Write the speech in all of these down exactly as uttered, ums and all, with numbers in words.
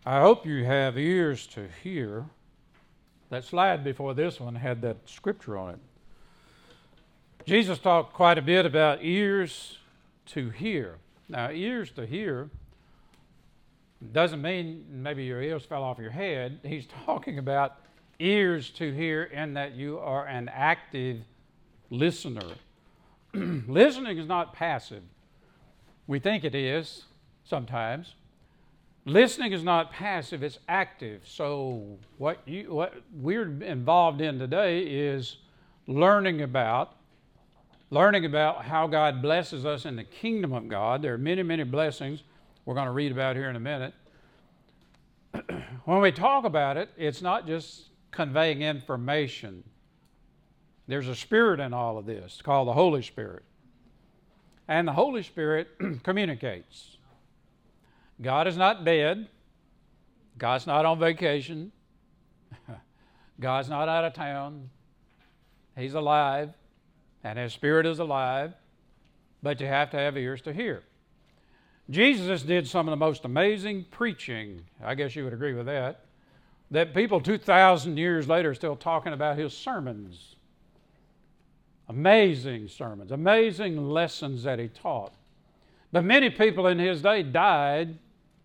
I hope you have ears to hear. That slide before this one had that scripture on it. Jesus talked quite a bit about ears to hear. Now, ears to hear doesn't mean maybe your ears fell off your head. He's talking about ears to hear in that you are an active listener. Listening is not passive. We think it is sometimes. Listening is not passive, it's active. So what you what we're involved in today is learning about learning about how God blesses us in the kingdom of God. There are many, many blessings we're going to read about here in a minute. When we talk about it, it's not just conveying information. There's a spirit in all of this called the Holy Spirit. And the Holy Spirit communicates. God is not dead. God's not on vacation. God's not out of town. He's alive, and His Spirit is alive, but you have to have ears to hear. Jesus did some of the most amazing preaching, I guess you would agree with that, that people two thousand years later are still talking about His sermons. Amazing sermons, amazing lessons that He taught. But many people in His day died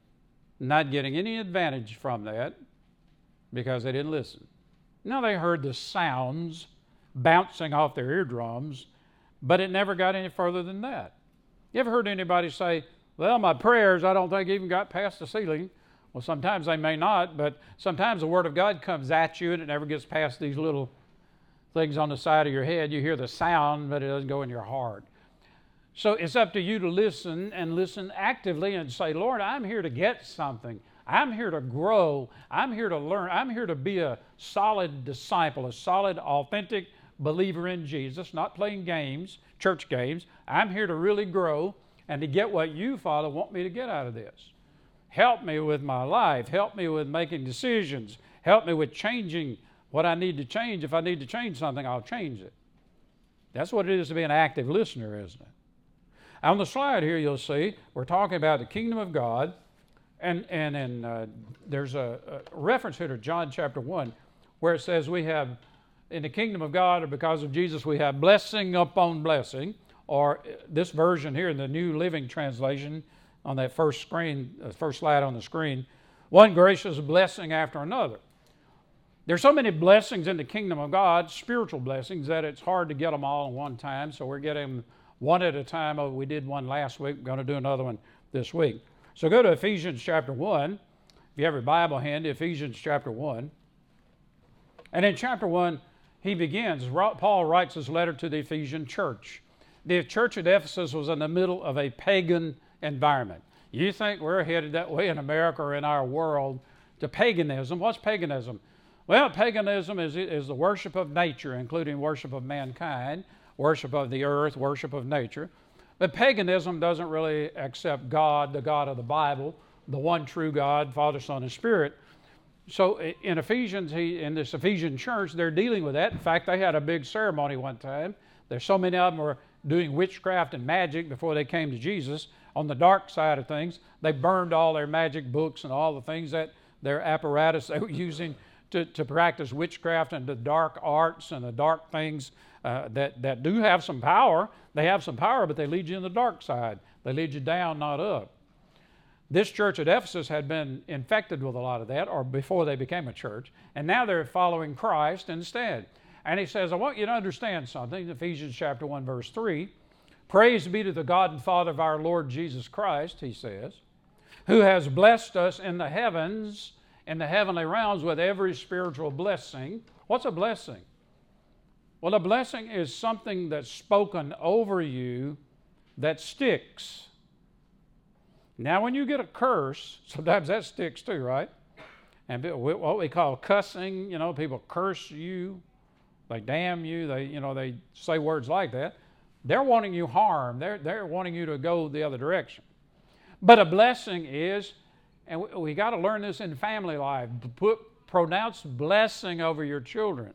not getting any advantage from that because they didn't listen. Now they heard the sounds bouncing off their eardrums, but it never got any further than that. You ever heard anybody say, well, my prayers, I don't think even got past the ceiling? Well, sometimes they may not, but sometimes the Word of God comes at you and it never gets past these little things on the side of your head. You hear the sound, but it doesn't go in your heart. So it's up to you to listen and listen actively and say, Lord, I'm here to get something. I'm here to grow. I'm here to learn. I'm here to be a solid disciple, a solid, authentic believer in Jesus, not playing games, church games. I'm here to really grow and to get what you, Father, want me to get out of this. Help me with my life. Help me with making decisions. Help me with changing what I need to change. If I need to change something, I'll change it. That's what it is to be an active listener, isn't it? On the slide here, you'll see we're talking about the kingdom of God, and and, and uh, there's a, a reference here to John chapter one, where it says we have, in the kingdom of God, or because of Jesus, we have blessing upon blessing, or this version here in the New Living Translation on that first screen, uh, first slide on the screen, one gracious blessing after another. There's so many blessings in the kingdom of God, spiritual blessings, that it's hard to get them all in one time, so we're getting one at a time. Oh, we did one last week. We're going to do another one this week. So go to Ephesians chapter one. If you have your Bible handy, Ephesians chapter one. And in chapter one, he begins, Paul writes his letter to the Ephesian church. The church at Ephesus was in the middle of a pagan environment. You think we're headed that way in America or in our world to paganism? What's paganism? Well, paganism is, is the worship of nature, including worship of mankind, worship of the earth, worship of nature. But paganism doesn't really accept God, the God of the Bible, the one true God, Father, Son, and Spirit. So in Ephesians, he, in this Ephesian church, they're dealing with that. In fact, they had a big ceremony one time. There's so many of them were doing witchcraft and magic before they came to Jesus. On the dark side of things, they burned all their magic books and all the things that their apparatus they were using to, to practice witchcraft and the dark arts and the dark things uh, that, that do have some power. They have some power, but they lead you in the dark side. They lead you down, not up. This church at Ephesus had been infected with a lot of that, or before they became a church, and now they're following Christ instead. And he says, I want you to understand something, Ephesians chapter one, verse three. Praise be to the God and Father of our Lord Jesus Christ, he says, who has blessed us in the heavens, in the heavenly realms with every spiritual blessing. What's a blessing? Well, a blessing is something that's spoken over you that sticks. Now, when you get a curse, sometimes that sticks too, right? And what we call cussing, you know, people curse you, they damn you, they, you know, they say words like that. They're wanting you harm. They're, they're wanting you to go the other direction. But a blessing is, and we, we got to learn this in family life, put, pronounce blessing over your children.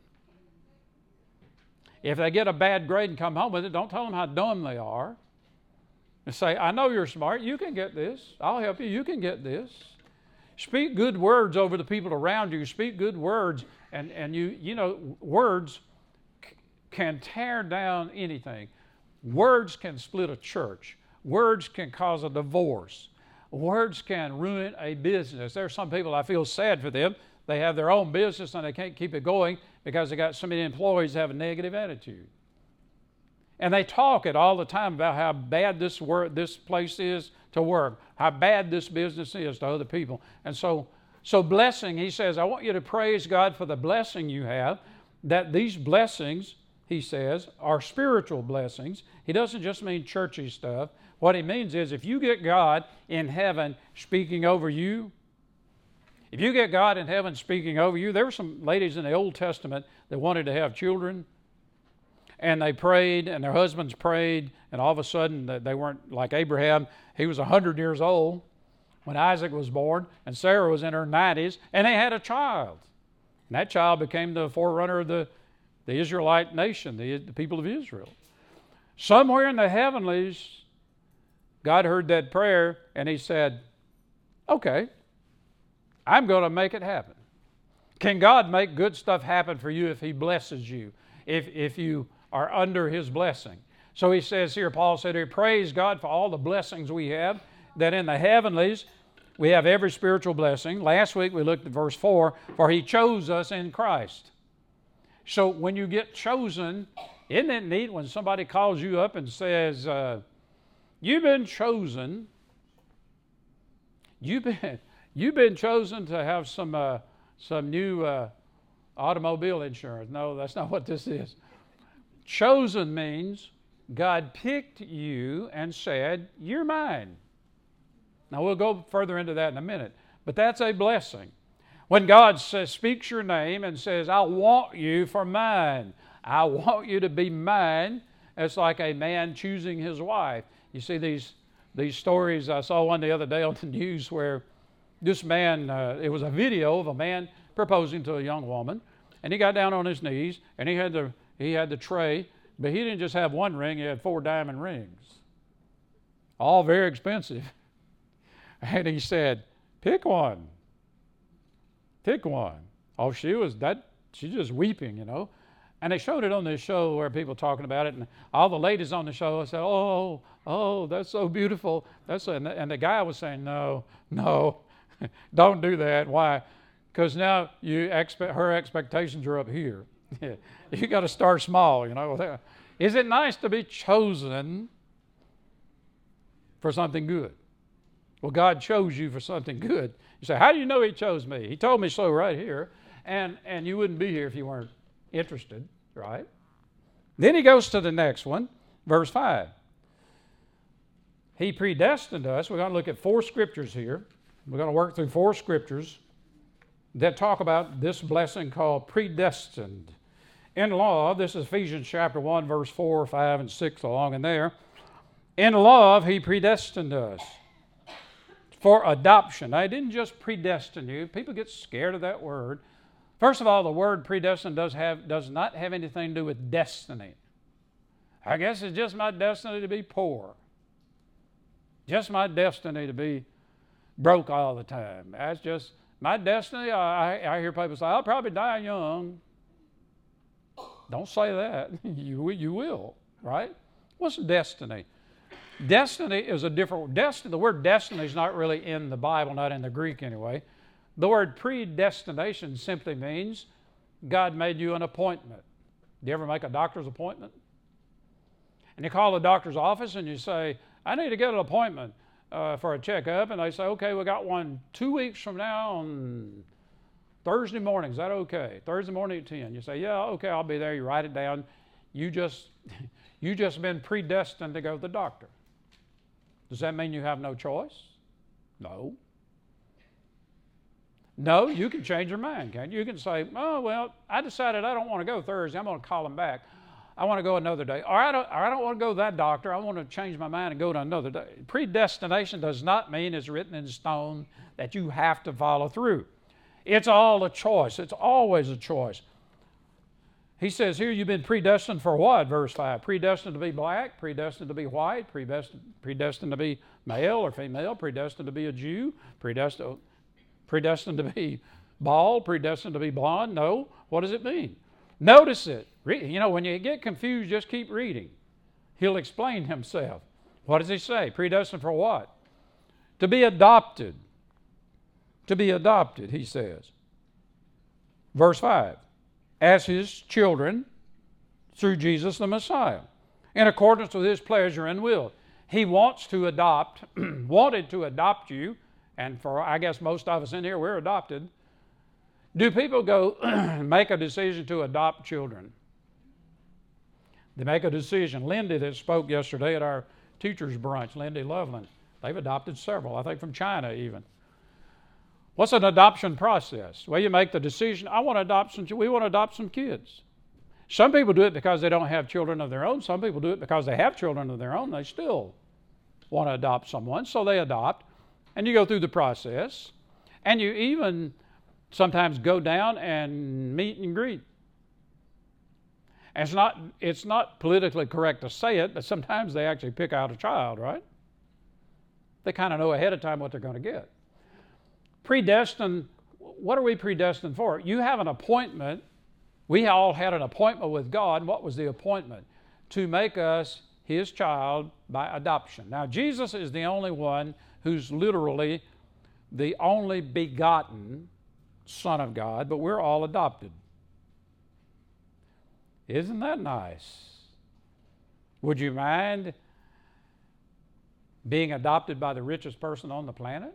If they get a bad grade and come home with it, don't tell them how dumb they are. And say, I know you're smart. You can get this. I'll help you. You can get this. Speak good words over the people around you. Speak good words, and, and you, you know, words c- can tear down anything. Words can split a church. Words can cause a divorce. Words can ruin a business. There are some people, I feel sad for them. They have their own business and they can't keep it going because they got so many employees that have a negative attitude. And they talk it all the time about how bad this work, this place is to work, how bad this business is to other people. And so, so blessing, he says, I want you to praise God for the blessing you have, that these blessings, he says, are spiritual blessings. He doesn't just mean churchy stuff. What he means is if you get God in heaven speaking over you, if you get God in heaven speaking over you, there were some ladies in the Old Testament that wanted to have children, and they prayed, and their husbands prayed, and all of a sudden they weren't like Abraham. He was one hundred years old when Isaac was born, and Sarah was in her nineties, and they had a child. And that child became the forerunner of the, the Israelite nation, the, the people of Israel. Somewhere in the heavenlies, God heard that prayer, and he said, okay, I'm going to make it happen. Can God make good stuff happen for you if he blesses you, if, if you are under his blessing? So he says here, Paul said here, praise God for all the blessings we have, that in the heavenlies we have every spiritual blessing. Last week we looked at verse four, for he chose us in Christ. So when you get chosen, isn't it neat when somebody calls you up and says, uh, you've been chosen, you've been... You've been chosen to have some uh, some new uh, automobile insurance. No, that's not what this is. Chosen means God picked you and said, you're mine. Now, we'll go further into that in a minute, but that's a blessing. When God says, speaks your name and says, I want you for mine. I want you to be mine. It's like a man choosing his wife. You see these, these stories. I saw one the other day on the news where this man, uh, it was a video of a man proposing to a young woman, and he got down on his knees, and he had the he had the tray, but he didn't just have one ring, he had four diamond rings, all very expensive. And he said, pick one, pick one. Oh, she was that, she's just weeping, you know. And they showed it on this show where people talking about it, and all the ladies on the show said, oh, oh, that's so beautiful. That's and the, and the guy was saying, no, no. Don't do that. Why? Because now you expect her expectations are up here. You got to start small, you know. Is it nice to be chosen for something good? Well, God chose you for something good. You say, how do you know he chose me? He told me so right here. And, and you wouldn't be here if you weren't interested, right? Then he goes to the next one, verse five. He predestined us. We're going to look at four scriptures here. We're going to work through four scriptures that talk about this blessing called predestined. In love, this is Ephesians chapter one, verse four, five, and six, along in there. In love, he predestined us for adoption. Now, he didn't just predestine you. People get scared of that word. First of all, the word predestined does have does not have anything to do with destiny. I guess it's just my destiny to be poor. Just my destiny to be broke all the time. That's just my destiny. I, I hear people say, I'll probably die young. Don't say that. you, you will, right? What's destiny? Destiny is a different destiny. The word destiny is not really in the Bible, not in the Greek anyway. The word predestination simply means God made you an appointment. Do you ever make a doctor's appointment? And you call the doctor's office and you say, I need to get an appointment uh, for a checkup. And they say, okay, we got one two weeks from now on Thursday morning. Is that okay? Thursday morning at ten. You say, yeah, okay, I'll be there. You write it down. You just, you just been predestined to go to the doctor. Does that mean you have no choice? No. No, you can change your mind, can't you? You can say, oh, well, I decided I don't want to go Thursday. I'm going to call them back. I want to go another day. Or I don't, or I don't want to go to that doctor. I want to change my mind and go to another day. Predestination does not mean it's written in stone that you have to follow through. It's all a choice. It's always a choice. He says here, you've been predestined for what? Verse five. Predestined to be black, predestined to be white, predestined, predestined to be male or female, predestined to be a Jew, predestined. Predestined to be bald? Predestined to be blonde? No. What does it mean? Notice it. You know, when you get confused, just keep reading. He'll explain himself. What does he say? Predestined for what? To be adopted. To be adopted, he says. Verse five. As his children through Jesus the Messiah, in accordance with his pleasure and will. He wants to adopt, wanted to adopt you, and for, I guess, most of us in here, we're adopted. Do people go make a decision to adopt children? They make a decision. Lindy that spoke yesterday at our teacher's brunch, Lindy Loveland, they've adopted several, I think from China even. What's an adoption process? Well, you make the decision, I want to adopt some, we want to adopt some kids. Some people do it because they don't have children of their own. Some people do it because they have children of their own. They still want to adopt someone, so they adopt. And you go through the process. And you even sometimes go down and meet and greet. And it's not, it's not politically correct to say it, but sometimes they actually pick out a child, right? They kind of know ahead of time what they're going to get. Predestined, what are we predestined for? You have an appointment. We all had an appointment with God. What was the appointment? To make us his child by adoption. Now, Jesus is the only one who's literally the only begotten Son of God, but we're all adopted. Isn't that nice? Would you mind being adopted by the richest person on the planet?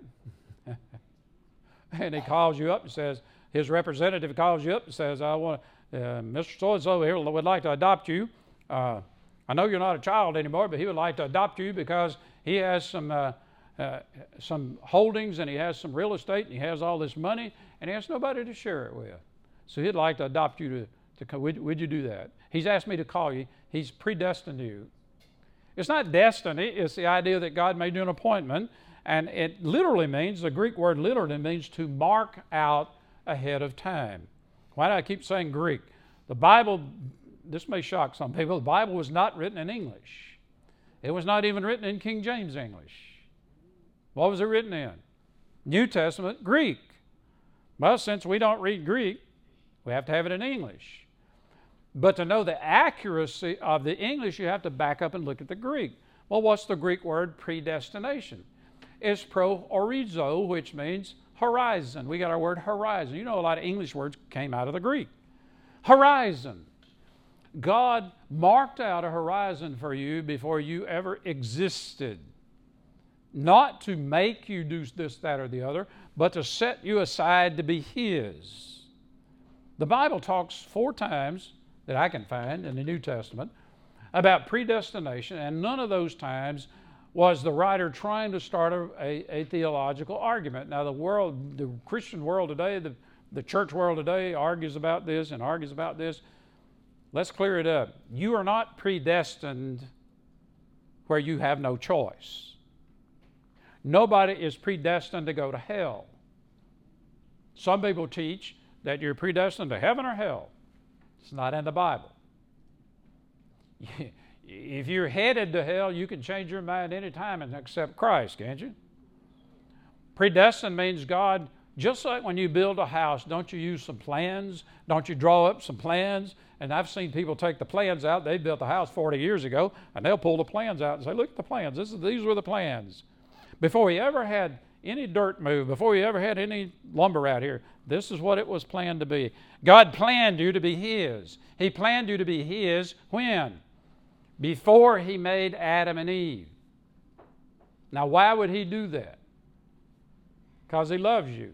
And he calls you up and says, his representative calls you up and says, I want uh, Mister So-and-so here would like to adopt you. Uh, I know you're not a child anymore, but he would like to adopt you because he has some uh, uh, some holdings and he has some real estate and he has all this money and he has nobody to share it with. So he'd like to adopt you to, to come. Would, would you do that? He's asked me to call you. He's predestined you. It's not destiny. It's the idea that God made you an appointment. And it literally means, the Greek word literally means to mark out ahead of time. Why do I keep saying Greek? The Bible, this may shock some people, the Bible was not written in English. It was not even written in King James English. What was it written in? New Testament, Greek. Well, since we don't read Greek, we have to have it in English. But to know the accuracy of the English, you have to back up and look at the Greek. Well, what's the Greek word predestination? It's pro-orizo, which means horizon. We got our word horizon. You know, a lot of English words came out of the Greek. Horizon. God marked out a horizon for you before you ever existed. Not to make you do this, that, or the other, but to set you aside to be His. The Bible talks four times that I can find in the New Testament about predestination, and none of those times was the writer trying to start a, a, a theological argument. Now, the world, the Christian world today, the, the church world today argues about this and argues about this. Let's clear it up. You are not predestined where you have no choice. Nobody is predestined to go to hell. Some people teach that you're predestined to heaven or hell. It's not in the Bible. If you're headed to hell, you can change your mind any time and accept Christ, can't you? Predestined means God, just like when you build a house, don't you use some plans? Don't you draw up some plans? And I've seen people take the plans out. They built a house forty years ago, and they'll pull the plans out and say, look at the plans. This is, these were the plans. Before we ever had any dirt moved, before we ever had any lumber out here, this is what it was planned to be. God planned you to be His. He planned you to be His when? Before He made Adam and Eve. Now, why would He do that? Because He loves you.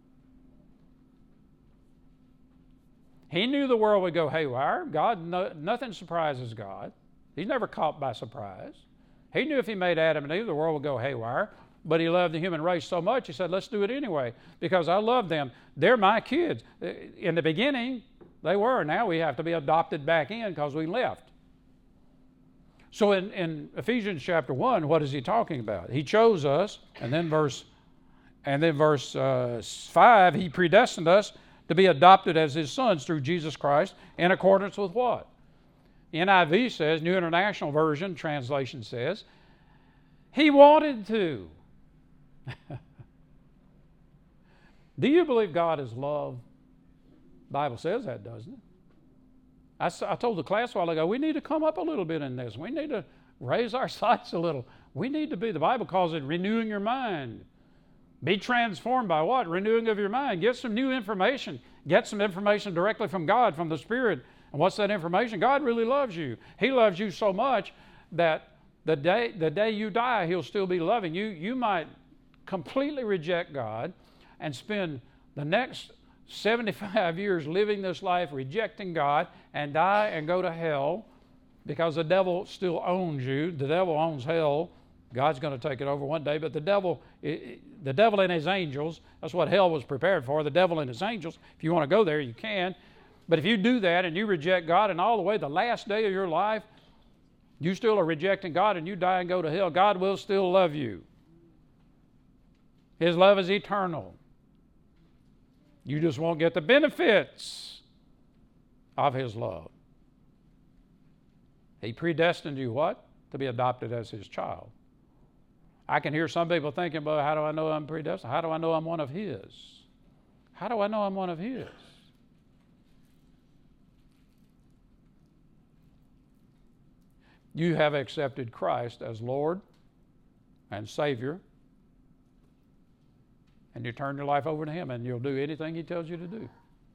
He knew the world would go haywire. God, no, nothing surprises God. He's never caught by surprise. He knew if He made Adam and Eve, the world would go haywire. But He loved the human race so much, He said, let's do it anyway, because I love them. They're my kids. In the beginning, they were. Now we have to be adopted back in because we left. So in, in Ephesians chapter one, what is he talking about? He chose us, and then verse, and then verse uh, five, He predestined us to be adopted as His sons through Jesus Christ in accordance with what? N I V says, New International Version translation says, He wanted to. Do you believe God is love? The Bible says that, doesn't it? I, I told the class a while ago, we need to come up a little bit in this. We need to raise our sights a little. We need to be, the Bible calls it renewing your mind. Be transformed by what? Renewing of your mind. Get some new information. Get some information directly from God, from the Spirit. And what's that information? God really loves you. He loves you so much that the day, the day you die, He'll still be loving you. You might completely reject God and spend the next seventy-five years living this life rejecting God and die and go to hell because the devil still owns you. The devil owns hell. God's going to take it over one day, but the devil, the devil and his angels, that's what hell was prepared for, the devil and his angels. If you want to go there, you can. But if you do that and you reject God and all the way the last day of your life, you still are rejecting God and you die and go to hell, God will still love you. His love is eternal. You just won't get the benefits of His love. He predestined you what? To be adopted as His child. I can hear some people thinking, well, how do I know I'm predestined? How do I know I'm one of His? How do I know I'm one of His? You have accepted Christ as Lord and Savior, and you turn your life over to Him, and you'll do anything He tells you to do.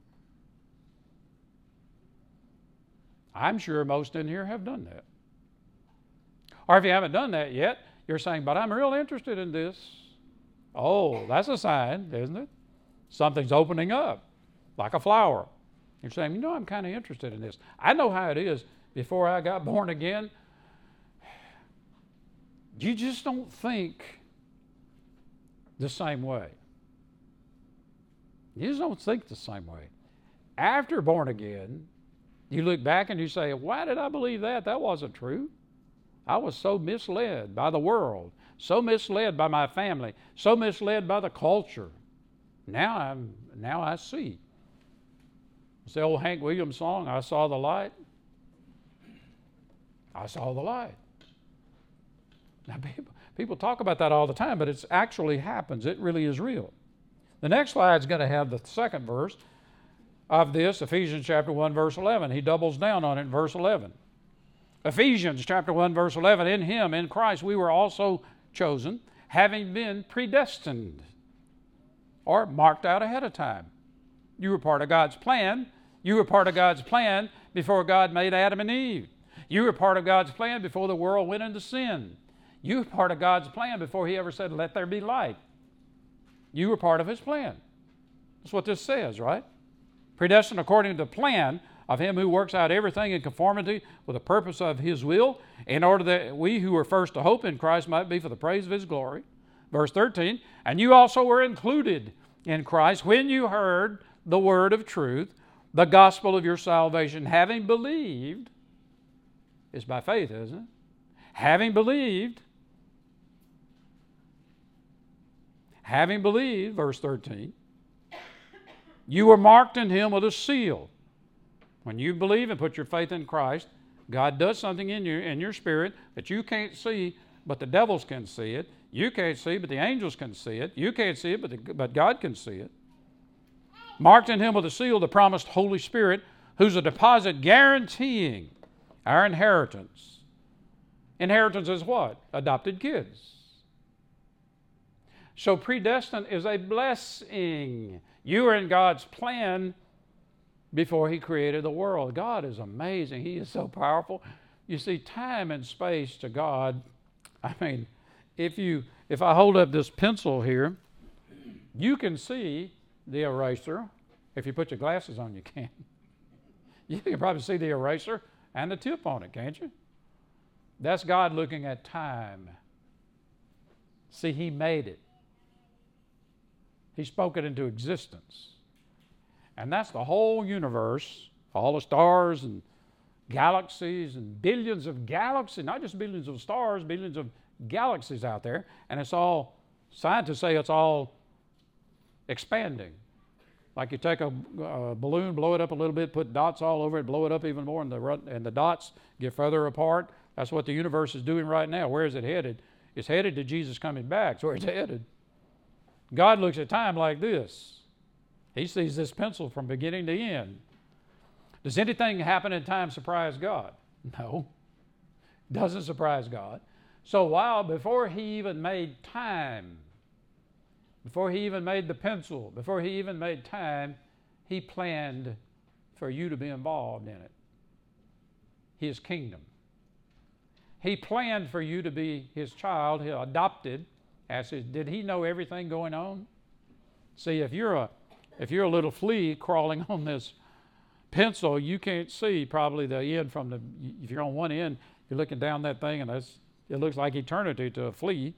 I'm sure most in here have done that. Or if you haven't done that yet, you're saying, but I'm real interested in this. Oh, that's a sign, isn't it? Something's opening up, like a flower. You're saying, you know, I'm kind of interested in this. I know how it is. Before I got born again, you just don't think the same way. You just don't think the same way. After born again, you look back and you say, why did I believe that? That wasn't true. I was so misled by the world, so misled by my family, so misled by the culture. Now I'm now I see. It's the old Hank Williams song, I saw the light. I saw the light. Now people, people talk about that all the time, but it actually happens. It really is real. The next slide is going to have the second verse of this, Ephesians chapter one, verse eleven. He doubles down on it in verse eleven. Ephesians chapter one, verse eleven, in Him, in Christ, we were also chosen, having been predestined, or marked out ahead of time. You were part of God's plan. You were part of God's plan before God made Adam and Eve. You were part of God's plan before the world went into sin. You were part of God's plan before He ever said, let there be light. You were part of His plan. That's what this says, right? Predestined according to the plan of Him who works out everything in conformity with the purpose of His will, in order that we who were first to hope in Christ might be for the praise of His glory. Verse thirteen, and you also were included in Christ when you heard the word of truth, the gospel of your salvation, having believed. It's by faith, isn't it? Having believed, having believed, verse thirteen, you were marked in Him with a seal. When you believe and put your faith in Christ, God does something in you, in your spirit, that you can't see, but the devils can see it. You can't see, but the angels can see it. You can't see it, but, the, but God can see it. Marked in Him with a seal, the promised Holy Spirit, who's a deposit guaranteeing our inheritance. Inheritance is what? Adopted kids. So predestined is a blessing. You are in God's plan before He created the world. God is amazing. He is so powerful. You see, time and space to God, I mean, if you if I hold up this pencil here, you can see the eraser. If you put your glasses on, you can. You can probably see the eraser and the tip on it, can't you? That's God looking at time. See, He made it. He spoke it into existence. And that's the whole universe, all the stars and galaxies and billions of galaxies, not just billions of stars, billions of galaxies out there. And it's all, scientists say it's all expanding. Like you take a, a balloon, blow it up a little bit, put dots all over it, blow it up even more, and the, and the dots get further apart. That's what the universe is doing right now. Where is it headed? It's headed to Jesus coming back. That's where it's headed. God looks at time like this. He sees this pencil from beginning to end. Does anything happen in time surprise God? No. Doesn't surprise God. So while before he even made time, before he even made the pencil, before he even made time, he planned for you to be involved in it. His kingdom. He planned for you to be his child, he adopted. As his, did he know everything going on? See, if you're a if you're a little flea crawling on this pencil, you can't see probably the end from the. If you're on one end, you're looking down that thing, and that's, it looks like eternity to a flea.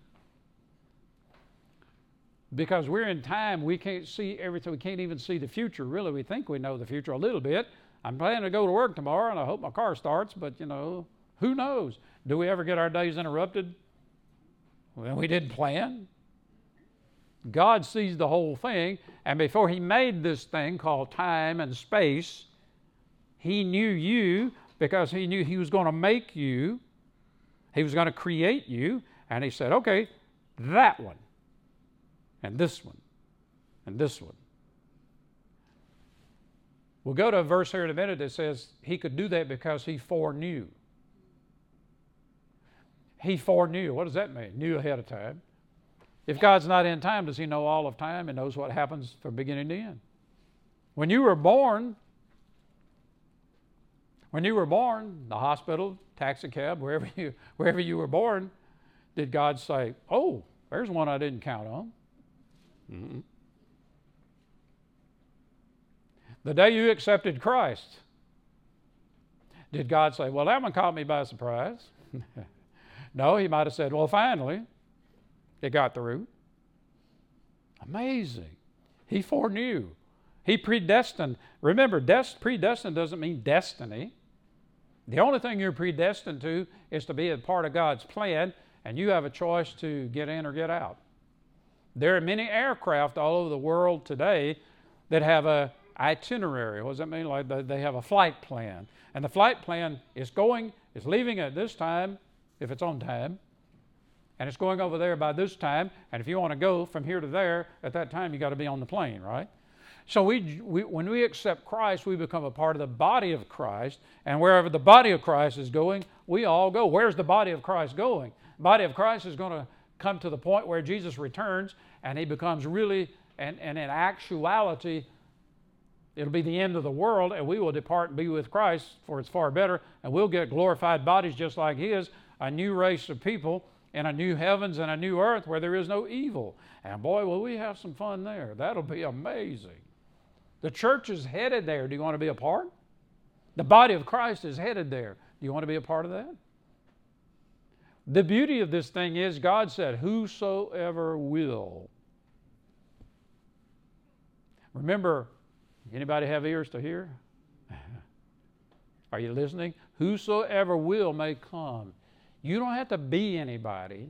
Because we're in time, we can't see everything. We can't even see the future. Really, we think we know the future a little bit. I'm planning to go to work tomorrow, and I hope my car starts, but, you know, who knows? Do we ever get our days interrupted? Well, we didn't plan. God sees the whole thing, and before he made this thing called time and space, he knew you because he knew he was going to make you. He was going to create you, and he said, okay, that one, and this one, and this one. We'll go to a verse here in a minute that says he could do that because he foreknew. He foreknew. What does that mean? Knew ahead of time. If God's not in time, does he know all of time and knows what happens from beginning to end? When you were born, when you were born, the hospital, taxi cab, wherever you, wherever you were born, did God say, oh, there's one I didn't count on? Mm-mm. The day you accepted Christ, did God say, well, that one caught me by surprise? No, he might have said, well, finally, it got through. Amazing. He foreknew. He predestined. Remember, des- predestined doesn't mean destiny. The only thing you're predestined to is to be a part of God's plan, and you have a choice to get in or get out. There are many aircraft all over the world today that have a itinerary. What does that mean? Like they have a flight plan. And the flight plan is going, is leaving at this time, if it's on time, and it's going over there by this time, and if you want to go from here to there, at that time you got to be on the plane, right? So we, we, when we accept Christ, we become a part of the body of Christ, and wherever the body of Christ is going, we all go. Where's the body of Christ going? The body of Christ is going to come to the point where Jesus returns, and he becomes really, and, and in actuality, it'll be the end of the world, and we will depart and be with Christ, for it's far better, and we'll get glorified bodies just like his, a new race of people, in a new heavens and a new earth where there is no evil. And boy, will we have some fun there. That'll be amazing. The church is headed there. Do you want to be a part? The body of Christ is headed there. Do you want to be a part of that? The beauty of this thing is God said, whosoever will. Remember, anybody have ears to hear? Are you listening? Whosoever will may come. You don't have to be anybody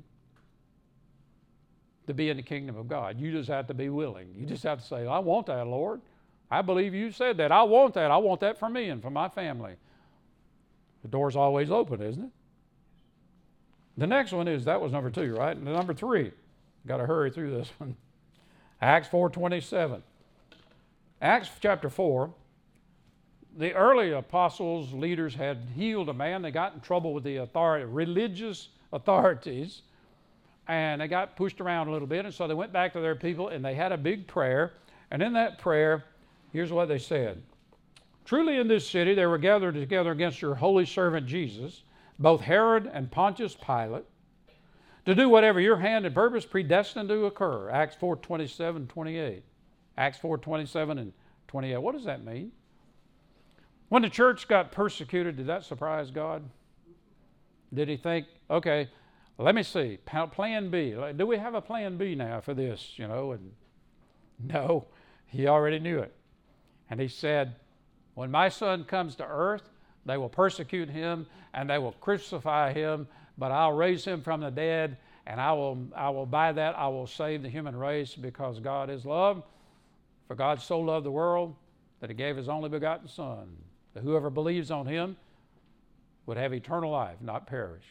to be in the kingdom of God. You just have to be willing. You just have to say, I want that, Lord. I believe you said that. I want that. I want that for me and for my family. The door's always open, isn't it? The next one is, that was number two, right? And number three, got to hurry through this one. Acts four twenty-seven. Acts chapter four. The early apostles, leaders had healed a man. They got in trouble with the authority, religious authorities, and they got pushed around a little bit. And so they went back to their people, and they had a big prayer. And in that prayer, here's what they said. Truly in this city there were gathered together against your holy servant Jesus, both Herod and Pontius Pilate, to do whatever your hand and purpose predestined to occur. Acts four twenty-seven, twenty-eight. Acts four twenty-seven and twenty-eight. What does that mean? When the church got persecuted, did that surprise God? Did he think, okay, let me see, plan B. Do we have a plan B now for this, you know? And no, he already knew it. And he said, when my son comes to earth, they will persecute him and they will crucify him, but I'll raise him from the dead, and I will, I will by that I will save the human race, because God is love. For God so loved the world that he gave his only begotten Son, that whoever believes on him would have eternal life, not perish.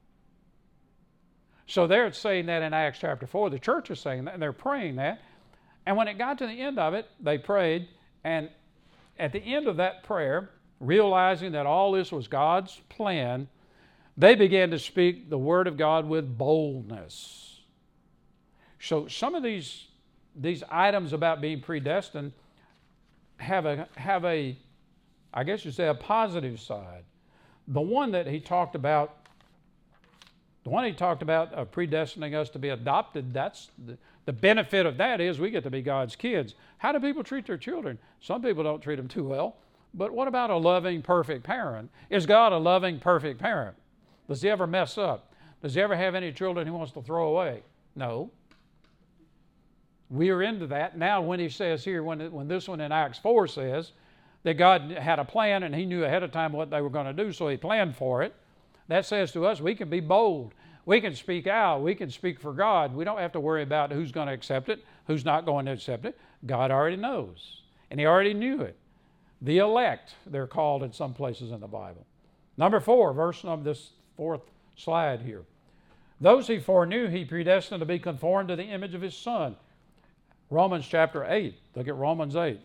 So they're saying that in Acts chapter four. The church is saying that, and they're praying that. And when it got to the end of it, they prayed, and at the end of that prayer, realizing that all this was God's plan, they began to speak the Word of God with boldness. So some of these, these items about being predestined have a, have a, I guess you'd say, a positive side. The one that he talked about, the one he talked about of predestining us to be adopted, that's the, the benefit of that is we get to be God's kids. How do people treat their children? Some people don't treat them too well. But what about a loving, perfect parent? Is God a loving, perfect parent? Does he ever mess up? Does he ever have any children he wants to throw away? No. We are into that. Now when he says here, when, when this one in Acts four says that God had a plan and he knew ahead of time what they were going to do, so he planned for it, that says to us we can be bold. We can speak out. We can speak for God. We don't have to worry about who's going to accept it, who's not going to accept it. God already knows, and he already knew it. The elect, they're called in some places in the Bible. Number four, verse of this fourth slide here. Those he foreknew, he predestined to be conformed to the image of his Son. Romans chapter eight. Look at Romans eight.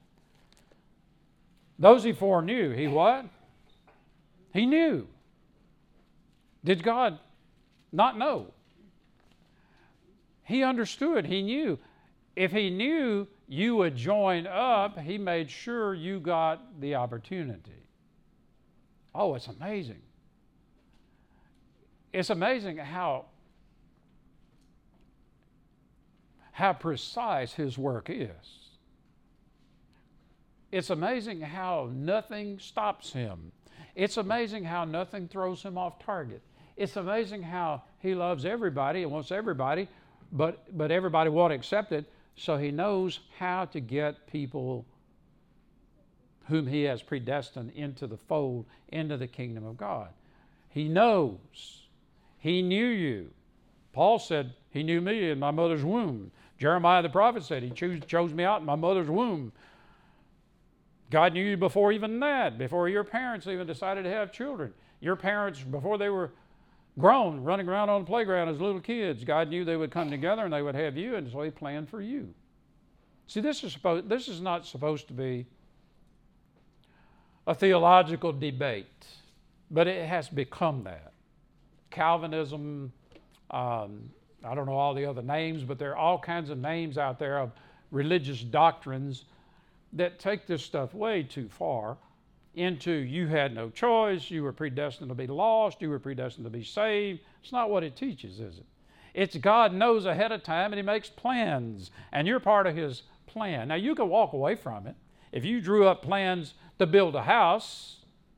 Those he foreknew, he what? He knew. Did God not know? He understood. He knew. If he knew you would join up, he made sure you got the opportunity. Oh, it's amazing. It's amazing how, how precise his work is. It's amazing how nothing stops him. It's amazing how nothing throws him off target. It's amazing how he loves everybody and wants everybody, but, but everybody won't accept it. So he knows how to get people whom he has predestined into the fold, into the kingdom of God. He knows. He knew you. Paul said, he knew me in my mother's womb. Jeremiah the prophet said, he chose, chose me out in my mother's womb. God knew you before even that, before your parents even decided to have children. Your parents, before they were grown, running around on the playground as little kids, God knew they would come together and they would have you, and so he planned for you. See, this is supposed, this is not supposed to be a theological debate, but it has become that. Calvinism, um, I don't know all the other names, but there are all kinds of names out there of religious doctrines that take this stuff way too far into you had no choice, you were predestined to be lost, you were predestined to be saved. It's not what it teaches, is it? It's God knows ahead of time and he makes plans, and you're part of his plan. Now you can walk away from it. If you drew up plans to build a house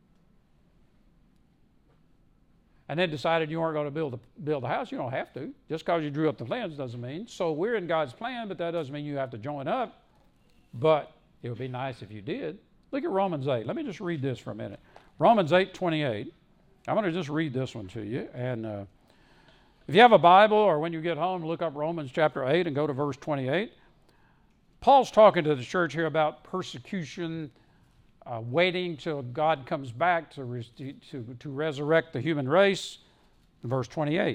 and then decided you weren't going to build a, build a house, you don't have to. Just because you drew up the plans doesn't mean. So we're in God's plan, but that doesn't mean you have to join up. But it would be nice if you did. Look at Romans eight. Let me just read this for a minute. Romans eight twenty-eight. I'm going to just read this one to you. And uh, if you have a Bible or when you get home, look up Romans chapter eight and go to verse twenty-eight. Paul's talking to the church here about persecution, uh, waiting till God comes back to, res- to, to resurrect the human race. In verse twenty-eight.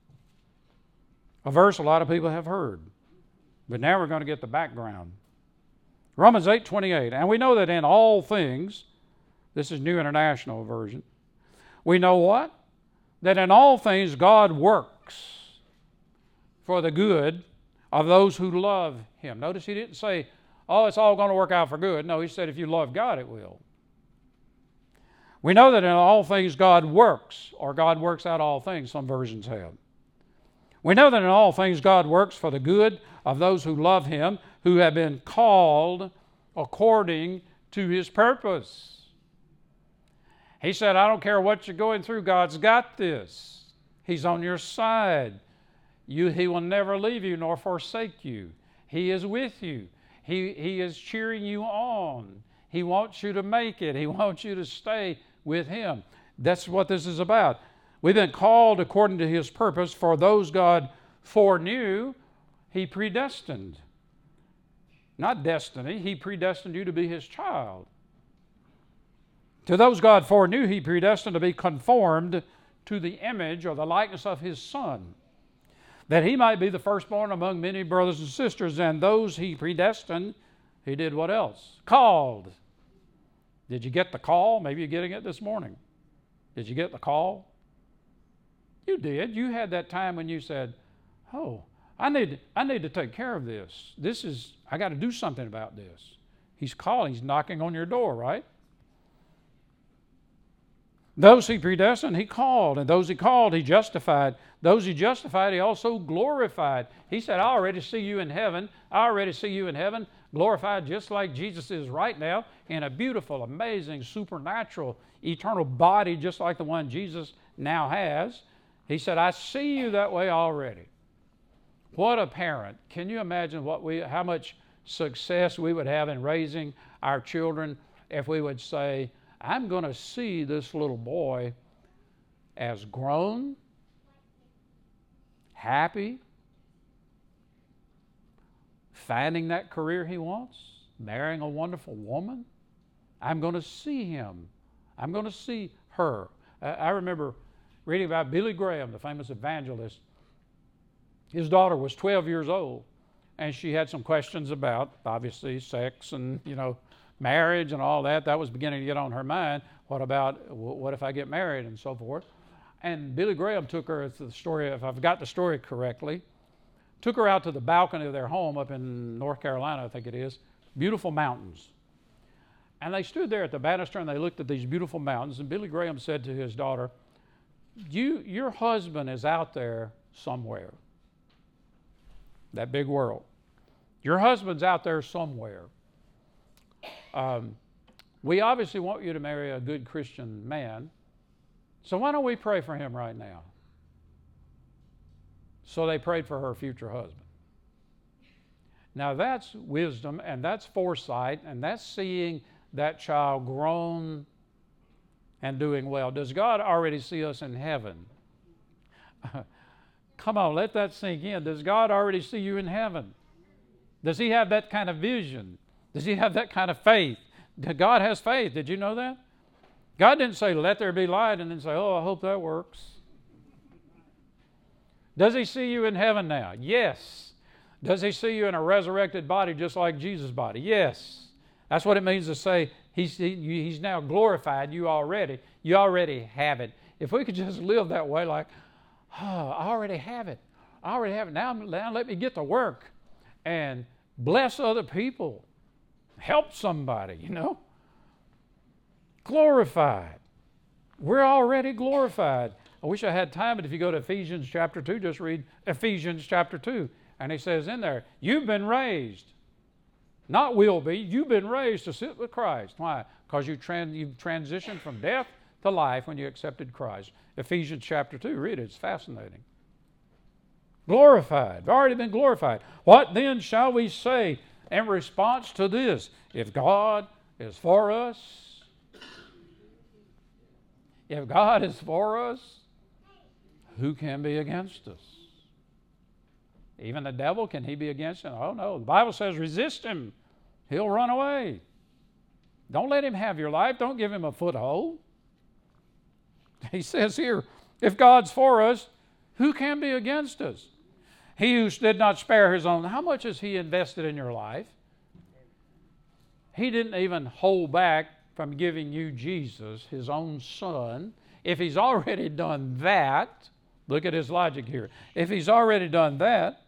A verse a lot of people have heard. But now we're going to get the background. Romans eight twenty-eight, and we know that in all things, this is New International Version, we know what? That in all things God works for the good of those who love him. Notice he didn't say, oh, it's all going to work out for good. No, he said if you love God, it will. We know that in all things God works, or God works out all things, some versions have. We know that in all things God works for the good of those who love him, who have been called according to his purpose. He said, I don't care what you're going through, God's got this. He's on your side. You, he will never leave you nor forsake you. He is with you. He, he is cheering you on. He wants you to make it. He wants you to stay with him. That's what this is about. We've been called according to his purpose. For those God foreknew, he predestined. Not destiny. He predestined you to be his child. To those God foreknew, he predestined to be conformed to the image or the likeness of his Son, that he might be the firstborn among many brothers and sisters. And those he predestined, he did what else? Called. Did you get the call? Maybe you're getting it this morning. Did you get the call? You did. You had that time when you said, oh, I need, I need to take care of this. This is, I got to do something about this. He's calling. He's knocking on your door, right? Those he predestined, he called. And those he called, he justified. Those he justified, he also glorified. He said, I already see you in heaven. I already see you in heaven, glorified just like Jesus is right now, in a beautiful, amazing, supernatural, eternal body, just like the one Jesus now has. He said, I see you that way already. What a parent. Can you imagine what we, how much success we would have in raising our children if we would say, I'm going to see this little boy as grown, happy, finding that career he wants, marrying a wonderful woman. I'm going to see him. I'm going to see her. I remember reading about Billy Graham, the famous evangelist. His daughter was twelve years old, and she had some questions about, obviously, sex and, you know, marriage and all that. That was beginning to get on her mind. What about, what if I get married and so forth? And Billy Graham took her, to the story, if I've got the story correctly, took her out to the balcony of their home up in North Carolina, I think it is, beautiful mountains. And they stood there at the banister and they looked at these beautiful mountains, and Billy Graham said to his daughter, you, your husband is out there somewhere, that big world. Your husband's out there somewhere. Um, we obviously want you to marry a good Christian man, so why don't we pray for him right now? So they prayed for her future husband. Now that's wisdom, and that's foresight, and that's seeing that child grown and doing well. Does God already see us in heaven? Come on, let that sink in. Does God already see you in heaven? Does he have that kind of vision? Does he have that kind of faith? God has faith. Did you know that? God didn't say, let there be light, and then say, oh, I hope that works. Does he see you in heaven now? Yes. Does he see you in a resurrected body just like Jesus' body? Yes. That's what it means to say he's, he, he's now glorified you already. You already have it. If we could just live that way, like, oh, I already have it. I already have it. Now, now let me get to work and bless other people. Help somebody, you know. Glorified. We're already glorified. I wish I had time, but if you go to Ephesians chapter two, just read Ephesians chapter two. And he says in there, you've been raised. Not will be. You've been raised to sit with Christ. Why? Because you trans- you've transitioned from death to life when you accepted Christ. Ephesians chapter two. Read it. It's fascinating. Glorified. We've already been glorified. What then shall we say in response to this? If God is for us, if God is for us, who can be against us? Even the devil, can he be against him? Oh no, the Bible says resist him. He'll run away. Don't let him have your life. Don't give him a foothold. He says here, if God's for us, who can be against us? He who did not spare his own, how much has he invested in your life? He didn't even hold back from giving you Jesus, his own son. If he's already done that, look at his logic here. If he's already done that,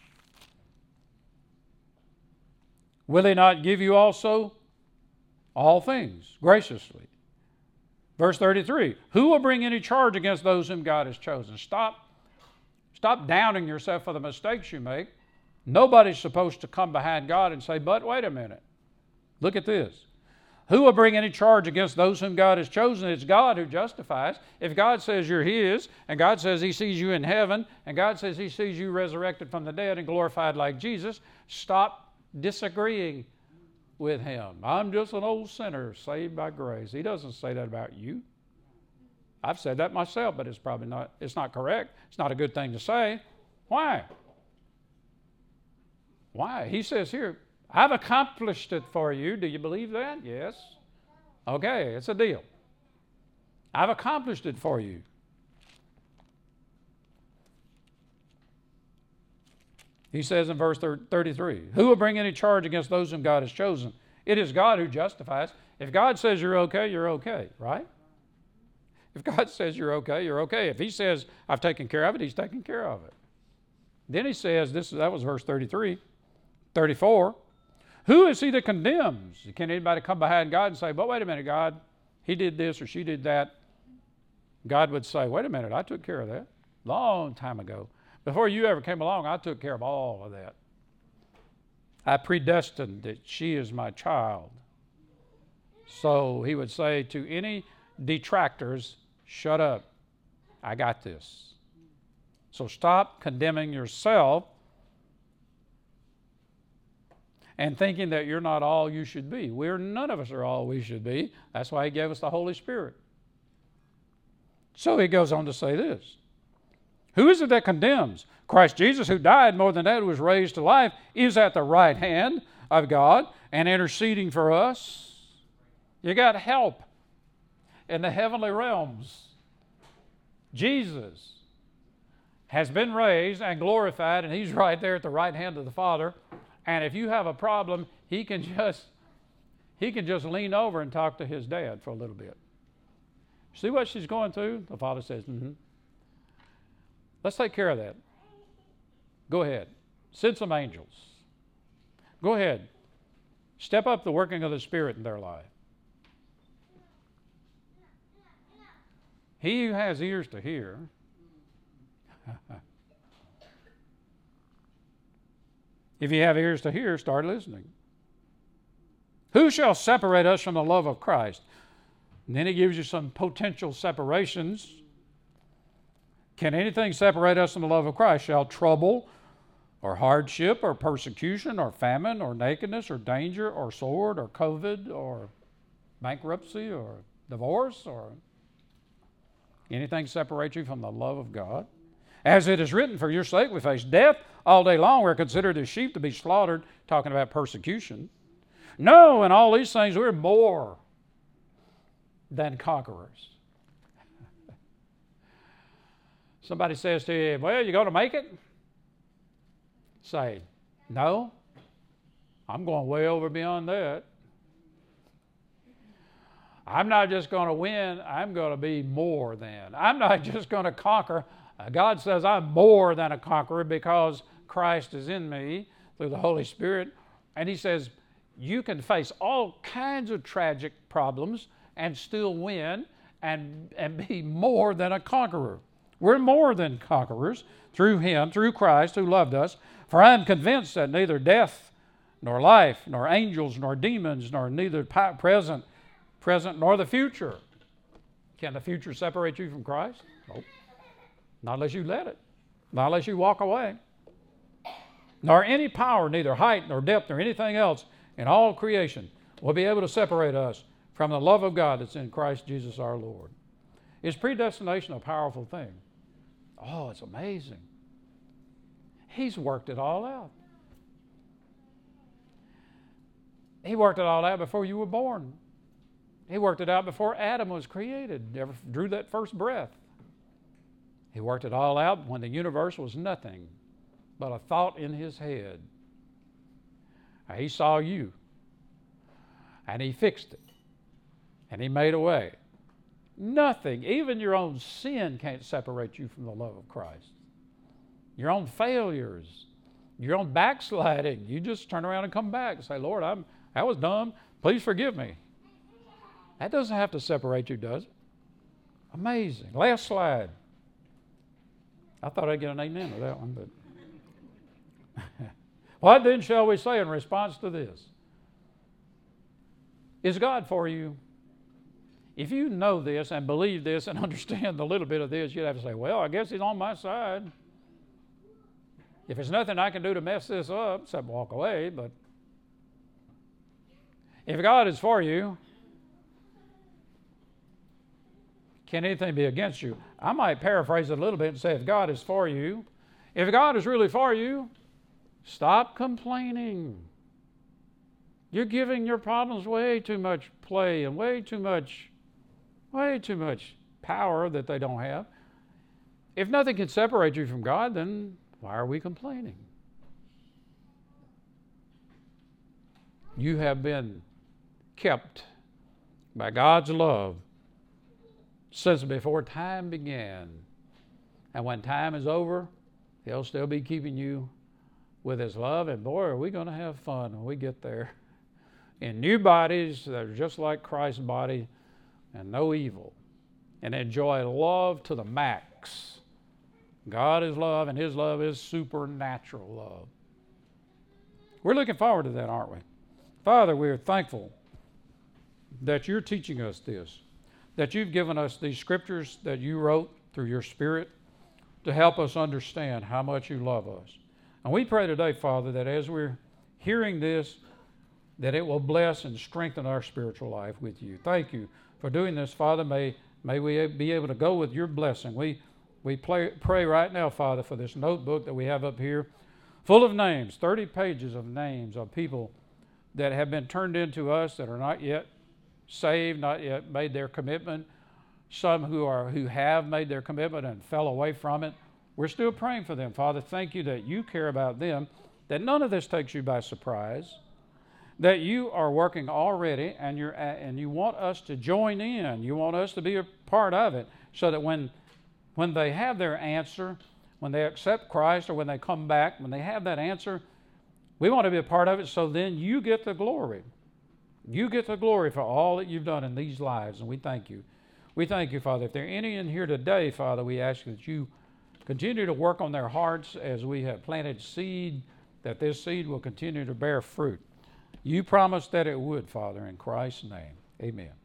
will he not give you also all things graciously? Verse thirty-three, who will bring any charge against those whom God has chosen? Stop, stop downing yourself for the mistakes you make. Nobody's supposed to come behind God and say, but wait a minute. Look at this. Who will bring any charge against those whom God has chosen? It's God who justifies. If God says you're his, and God says he sees you in heaven, and God says he sees you resurrected from the dead and glorified like Jesus, stop disagreeing with him. I'm just an old sinner saved by grace. He doesn't say that about you. I've said that myself, but it's probably not, it's not correct. It's not a good thing to say. Why? Why? He says here, I've accomplished it for you. Do you believe that? Yes. Okay, it's a deal. I've accomplished it for you. He says in verse thirty-three, who will bring any charge against those whom God has chosen? It is God who justifies. If God says you're okay, you're okay, right? If God says you're okay, you're okay. If he says, I've taken care of it, he's taken care of it. Then he says, this that was verse thirty-three, thirty-four, who is he that condemns? Can anybody come behind God and say, but wait a minute, God, he did this or she did that? God would say, wait a minute, I took care of that long time ago. Before you ever came along, I took care of all of that. I predestined that she is my child. So he would say to any detractors, shut up. I got this. So stop condemning yourself and thinking that you're not all you should be. We're none of us are all we should be. That's why he gave us the Holy Spirit. So he goes on to say this. Who is it that condemns? Christ Jesus, who died, more than that, who was raised to life, is at the right hand of God and interceding for us. You got help in the heavenly realms. Jesus has been raised and glorified, and he's right there at the right hand of the Father. And if you have a problem, he can just he can just lean over and talk to his dad for a little bit. See what she's going through? The Father says, mm-hmm. Let's take care of that. Go ahead. Send some angels. Go ahead. Step up the working of the Spirit in their life. He who has ears to hear. If you have ears to hear, start listening. Who shall separate us from the love of Christ? And then he gives you some potential separations. Can anything separate us from the love of Christ? Shall trouble or hardship or persecution or famine or nakedness or danger or sword or COVID or bankruptcy or divorce or anything separate you from the love of God? As it is written, for your sake we face death all day long. We're considered as sheep to be slaughtered, talking about persecution. No, in all these things we're more than conquerors. Somebody says to you, well, you going to make it? Say, no, I'm going way over beyond that. I'm not just going to win, I'm going to be more than. I'm not just going to conquer. God says I'm more than a conqueror because Christ is in me through the Holy Spirit. And he says you can face all kinds of tragic problems and still win and, and be more than a conqueror. We're more than conquerors through him, through Christ who loved us. For I am convinced that neither death, nor life, nor angels, nor demons, nor neither present, present, nor the future. Can the future separate you from Christ? Nope. Not unless you let it. Not unless you walk away. Nor any power, neither height, nor depth, nor anything else in all creation will be able to separate us from the love of God that's in Christ Jesus our Lord. Is predestination a powerful thing? Oh, it's amazing. He's worked it all out. He worked it all out before you were born. He worked it out before Adam was created, never drew that first breath. He worked it all out when the universe was nothing but a thought in his head. He saw you, and he fixed it, and he made a way. Nothing, even your own sin can't separate you from the love of Christ. Your own failures, your own backsliding, you just turn around and come back and say, Lord, I'm, that was dumb. Please forgive me. That doesn't have to separate you, does it? Amazing. Last slide. I thought I'd get an amen to that one, but what then shall we say in response to this? Is God for you? If you know this and believe this and understand a little bit of this, you'd have to say, well, I guess he's on my side. If there's nothing I can do to mess this up, except walk away, but if God is for you, can anything be against you? I might paraphrase it a little bit and say, if God is for you, if God is really for you, stop complaining. You're giving your problems way too much play and way too much, way too much power that they don't have. If nothing can separate you from God, then why are we complaining? You have been kept by God's love since before time began. And when time is over, He'll still be keeping you with His love. And boy, are we going to have fun when we get there. In new bodies that are just like Christ's body and no evil. And enjoy love to the max. God is love, and His love is supernatural love. We're looking forward to that, aren't we? Father, we're thankful that You're teaching us this, that You've given us these scriptures that You wrote through Your Spirit to help us understand how much You love us. And we pray today, Father, that as we're hearing this, that it will bless and strengthen our spiritual life with You. Thank You for doing this, Father. May, may we be able to go with Your blessing. We, we pray, pray right now, Father, for this notebook that we have up here, full of names, thirty pages of names of people that have been turned into us that are not yet saved, not yet made their commitment, some who are who have made their commitment and fell away from it. We're still praying for them, Father. Thank You that You care about them, that none of this takes You by surprise, that You are working already, and you're and You want us to join in. You want us to be a part of it, so that when when they have their answer, when they accept Christ, or when they come back, when they have that answer, we want to be a part of it, so then You get the glory. You get the glory for all that You've done in these lives, and we thank You. We thank You, Father. If there are any in here today, Father, we ask that You continue to work on their hearts as we have planted seed, that this seed will continue to bear fruit. You promised that it would, Father, in Christ's name. Amen.